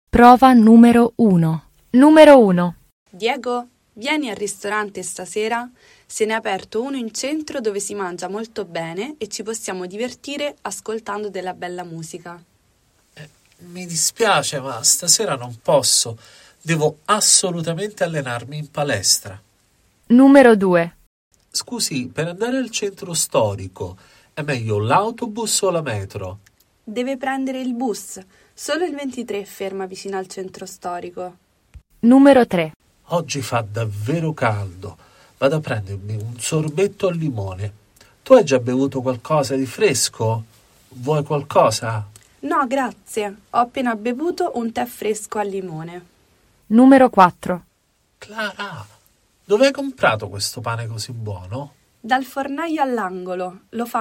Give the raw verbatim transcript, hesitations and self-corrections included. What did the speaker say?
Prova numero uno. Numero uno. Diego, vieni al ristorante stasera? Se ne è aperto uno in centro dove si mangia molto bene e ci possiamo divertire ascoltando della bella musica. Eh, mi dispiace, ma stasera non posso. Devo assolutamente allenarmi in palestra. Numero due. Scusi, per andare al centro storico è meglio l'autobus o la metro? Deve prendere il bus. Solo il ventitré ferma vicino al centro storico. Numero tre. Oggi fa davvero caldo. Vado a prendermi un sorbetto al limone. Tu hai già bevuto qualcosa di fresco? Vuoi qualcosa? No, grazie. Ho appena bevuto un tè fresco al limone. Numero quattro. Clara, dove hai comprato questo pane così buono? Dal fornaio all'angolo. Lo fa